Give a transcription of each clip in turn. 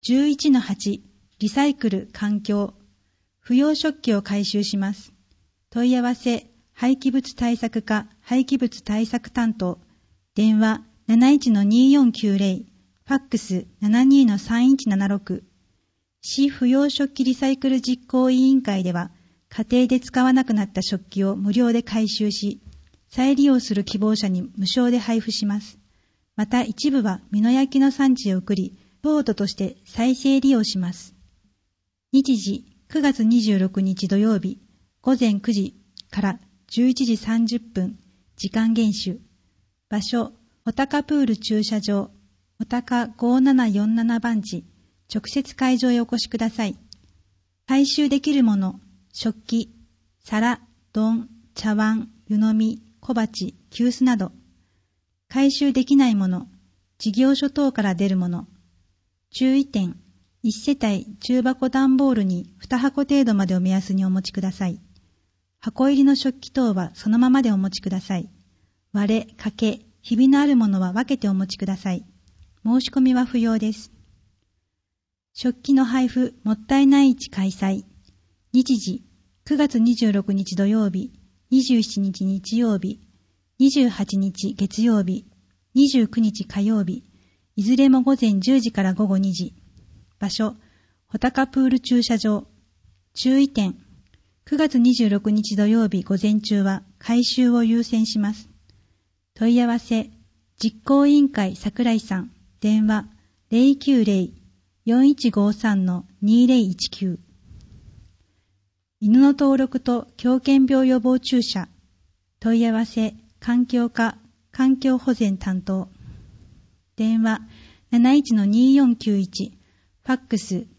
11-8 リサイクル環境不要食器を回収します。問い合わせ廃棄物対策課廃棄物対策担当電話 71-2490 ファックス 72-3176 市不要食器リサイクル実行委員会では家庭で使わなくなった食器を無料で回収し再利用する希望者に無償で配布します。また一部は美濃焼の産地へ送りポートとして再生利用します。日時9月26日土曜日午前9時から11時30分時間厳守。場所おたかプール駐車場おたか5747番地直接会場へお越しください。回収できるもの食器、皿、丼、茶碗、湯飲み、小鉢、急須など回収できないもの事業所等から出るもの注意点1世帯重箱段ボールに2箱程度までを目安にお持ちください。箱入りの食器等はそのままでお持ちください。割れ、かけ、ひびのあるものは分けてお持ちください。申し込みは不要です。食器の配布もったいない市開催。日時9月26日土曜日、27日日曜日、28日月曜日、29日火曜日、いずれも午前10時から午後2時。場所、穂高プール駐車場。注意点、9月26日土曜日午前中は回収を優先します。問い合わせ、実行委員会桜井さん、電話090-4153-2019。犬の登録と狂犬病予防注射。問い合わせ、環境課、環境保全担当。電話71-2491、ファックス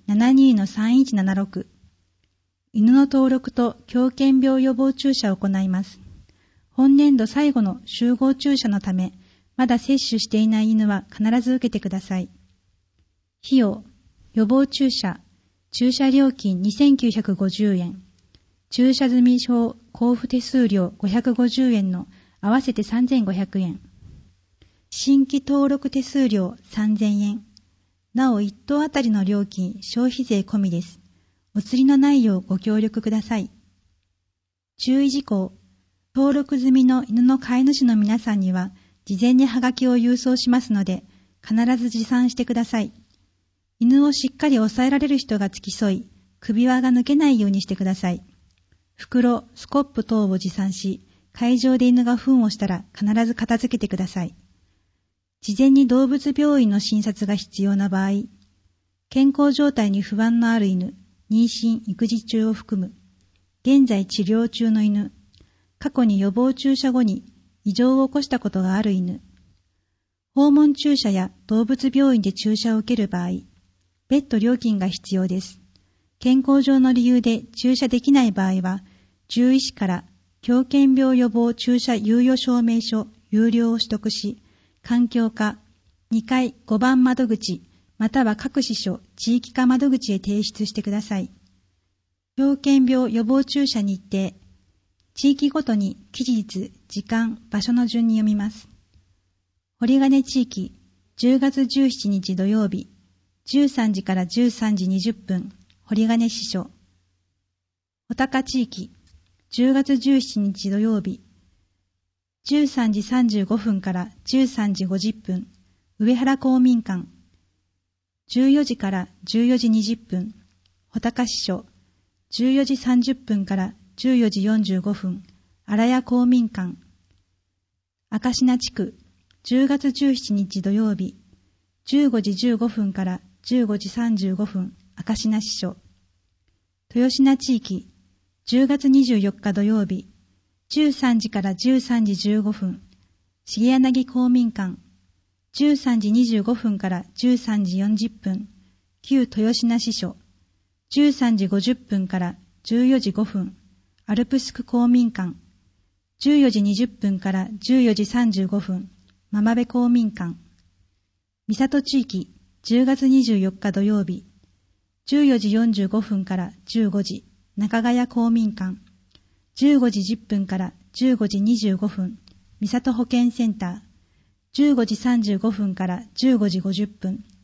72-3176。犬の登録と狂犬病予防注射を行います。本年度最後の集合注射のため、まだ接種していない犬は必ず受けてください。費用、予防注射、注射料金2950円、注射済証交付手数料550円の合わせて3500円。新規登録手数料3000円。なお1頭あたりの料金消費税込みです。お釣りのないようご協力ください。注意事項。登録済みの犬の飼い主の皆さんには事前にハガキを郵送しますので必ず持参してください。犬をしっかり抑えられる人が付き添い、首輪が抜けないようにしてください。袋、スコップ等を持参し、会場で犬が糞をしたら必ず片付けてください。事前に動物病院の診察が必要な場合、健康状態に不安のある犬、妊娠・育児中を含む、現在治療中の犬、過去に予防注射後に異常を起こしたことがある犬、訪問注射や動物病院で注射を受ける場合、別途料金が必要です。健康上の理由で注射できない場合は、獣医師から狂犬病予防注射猶予証明書有料を取得し、環境課2階5番窓口または各支所地域課窓口へ提出してください。狂犬病予防注射日程、地域ごとに期日、時間、場所の順に読みます。堀金地域、10月17日土曜日、13時から13時20分、堀金支所。穂高地域、10月17日土曜日、13時35分から13時50分、上原公民館。14時から14時20分、穂高支所。14時30分から14時45分、荒谷公民館。明科地区、10月17日土曜日、15時15分から15時35分、明科支所。豊品地域、10月24日土曜日、13時から13時15分、重柳公民館。13時25分から13時40分、旧豊品支所。13時50分から14時5分、アルプスク公民館。14時20分から14時35分、真部公民館。三郷地域、10月24日土曜日、14時45分から15時、中ヶ谷公民館。15時10分から15時25分、三郷保健センター。15時35分から15時50分、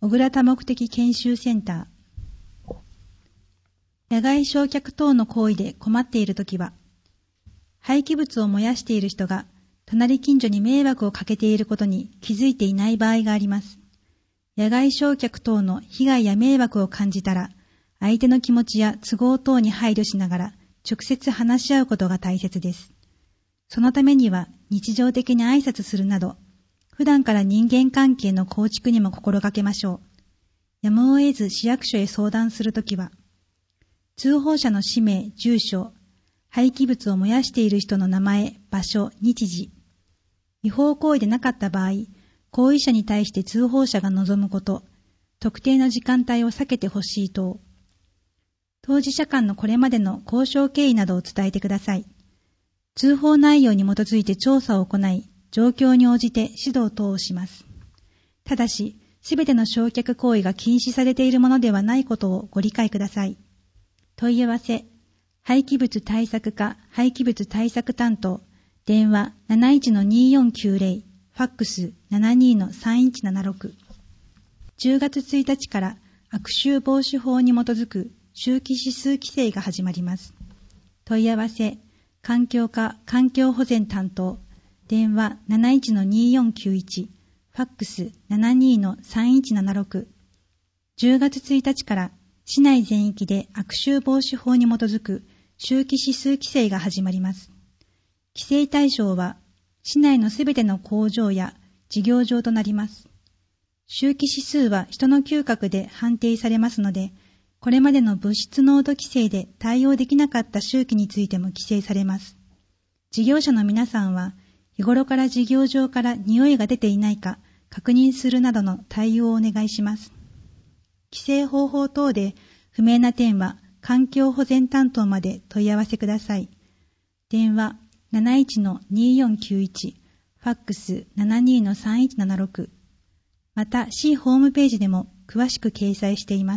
小倉多目的研修センター。野外焼却等の行為で困っているときは、廃棄物を燃やしている人が隣近所に迷惑をかけていることに気づいていない場合があります。野外焼却等の被害や迷惑を感じたら、相手の気持ちや都合等に配慮しながら直接話し合うことが大切です。そのためには日常的に挨拶するなど、普段から人間関係の構築にも心がけましょう。やむを得ず市役所へ相談するときは、通報者の氏名、住所、廃棄物を燃やしている人の名前、場所、日時、違法行為でなかった場合、行為者に対して通報者が望むこと、特定の時間帯を避けてほしい等、当事者間のこれまでの交渉経緯などを伝えてください。通報内容に基づいて調査を行い、状況に応じて指導等をします。ただし、すべての焼却行為が禁止されているものではないことをご理解ください。問い合わせ、廃棄物対策課廃棄物対策担当、電話 71-2490、ファックス 72-3176。10月1日から悪臭防止法に基づく周期指数規制が始まります。問い合わせ、環境課環境保全担当、電話 71-2491、ファックス 72-3176。10月1日から市内全域で悪臭防止法に基づく周期指数規制が始まります。規制対象は市内のすべての工場や事業場となります。周期指数は人の嗅覚で判定されますので、これまでの物質濃度規制で対応できなかった周期についても規制されます。事業者の皆さんは、日頃から事業場から匂いが出ていないか確認するなどの対応をお願いします。規制方法等で不明な点は環境保全担当まで問い合わせください。電話 71-2491、ファックス 72-3176。また、市ホームページでも詳しく掲載しています。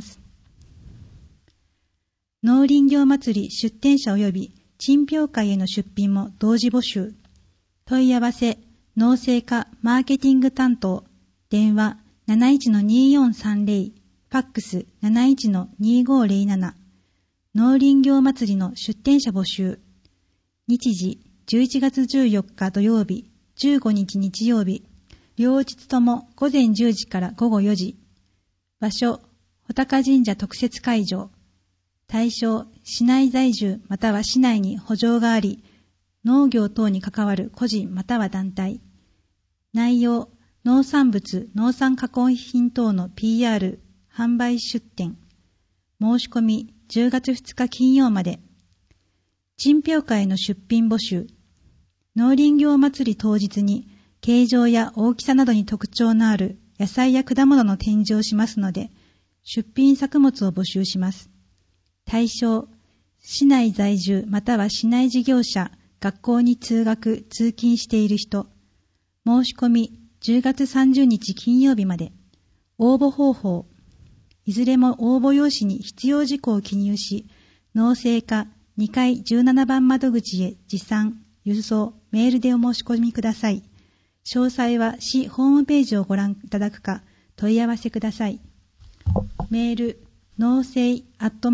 農林業祭り出展者及び珍評会への出品も同時募集。問い合わせ、農政課マーケティング担当、電話 71-2430、ファックス 71-2507。農林業祭りの出展者募集。日時、11月14日土曜日、15日日曜日、両日とも午前10時から午後4時。場所、穂高神社特設会場。対象、市内在住または市内に補助があり、農業等に関わる個人または団体。内容、農産物、農産加工品等の PR、販売出展。申し込み、10月2日金曜まで。珍評会の出品募集。農林業祭り当日に、形状や大きさなどに特徴のある野菜や果物の展示をしますので、出品作物を募集します。対象、市内在住または市内事業者、学校に通学・通勤している人。申し込み、10月30日金曜日まで。応募方法。いずれも応募用紙に必要事項を記入し、農政課2階17番窓口へ持参、郵送、メールでお申し込みください。詳細は市ホームページをご覧いただくか、問い合わせください。メール、農政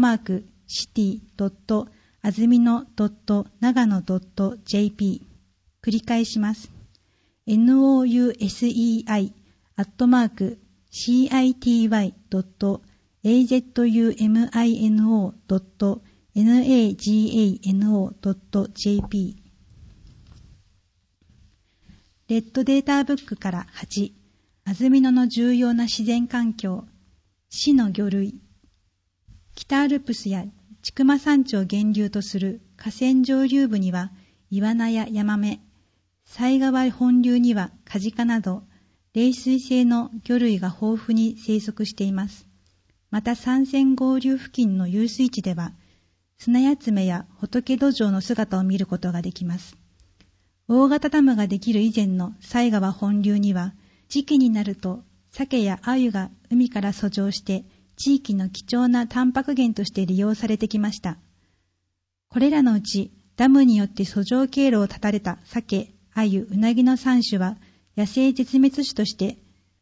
@city.azumino.nagano.jp 繰り返します。nousei@city.azumino.nagano.jp レッドデータブックから8、安曇野の重要な自然環境、市の魚類。北アルプスや千曲山地を源流とする河川上流部にはイワナやヤマメ、犀川本流にはカジカなど冷水性の魚類が豊富に生息しています。また山泉合流付近の遊水地では砂やつめや仏土壌の姿を見ることができます。大型ダムができる以前の犀川本流には時期になると鮭や鮎が海から遡上して地域の貴重なタンパク源として利用されてきました。これらのうちダムによって遡上経路を断たれた鮭、鮎、うなぎの3種は野生絶滅種として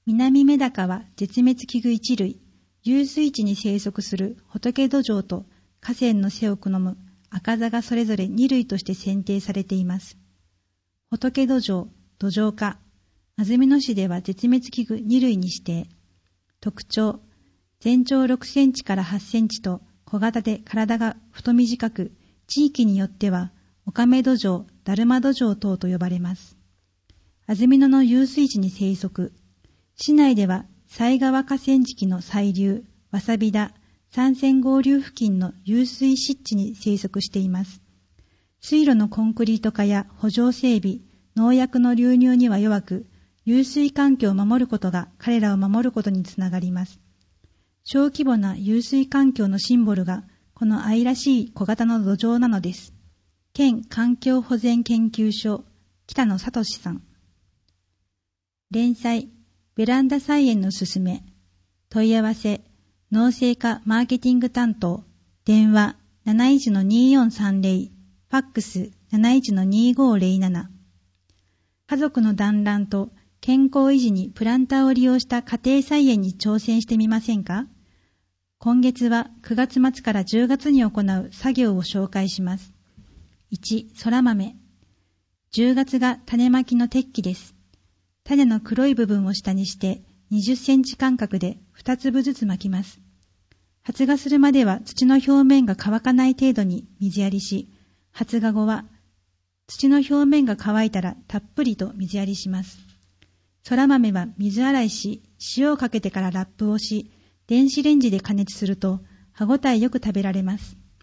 南メダカは絶滅危惧一類、遊水地に生息するホトケドジョウと河川の背を好む赤座がそれぞれ2類として選定されています。ホトケドジョウ、ドジョウ科、安曇野市では絶滅危惧2類に指定。特徴、全長6センチから8センチと小型で体が太短く、地域によってはオカメドジョウ、ダルマドジョウ等と呼ばれます。安曇野の遊水地に生息。市内では犀川河川敷の細流、わさび田、三線合流付近の遊水湿地に生息しています。水路のコンクリート化や補助整備、農薬の流入には弱く、遊水環境を守ることが彼らを守ることにつながります。小規模な遊水環境のシンボルがこの愛らしい小型の土壌なのです。県環境保全研究所、北野聡さん。連載、ベランダ菜園のすすめ。問い合わせ、農政課マーケティング担当。電話 71-2430、ファックス 71-2507。家族の団らんと健康維持にプランターを利用した家庭菜園に挑戦してみませんか？今月は9月末から10月に行う作業を紹介します。1、空豆。10月が種まきの適期です。種の黒い部分を下にして20センチ間隔で2粒ずつ巻きます。発芽するまでは土の表面が乾かない程度に水やりし、発芽後は土の表面が乾いたらたっぷりと水やりします。空豆は水洗いし、塩をかけてからラップをし、電子レンジで加熱すると歯ごたえよく食べられます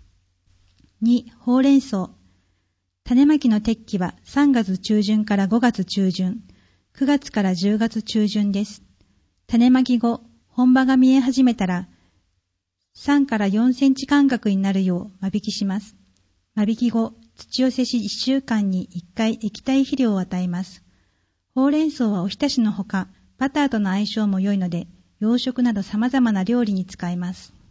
。2、ほうれん草。種まきの適期は3月中旬から5月中旬、9月から10月中旬です。種まき後、本葉が見え始めたら、3から4センチ間隔になるよう間引きします。間引き後、土寄せし1週間に1回液体肥料を与えます。ほうれん草はおひたしのほか、バターとの相性も良いので、洋食など様々な料理に使えます。